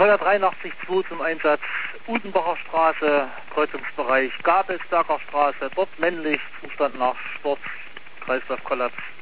Feuer 83-2 zum Einsatz, Udenbacher Straße, Kreuzungsbereich Gabelsberger Straße, dort männlich, Zustand nach Sturz, Kreislaufkollaps.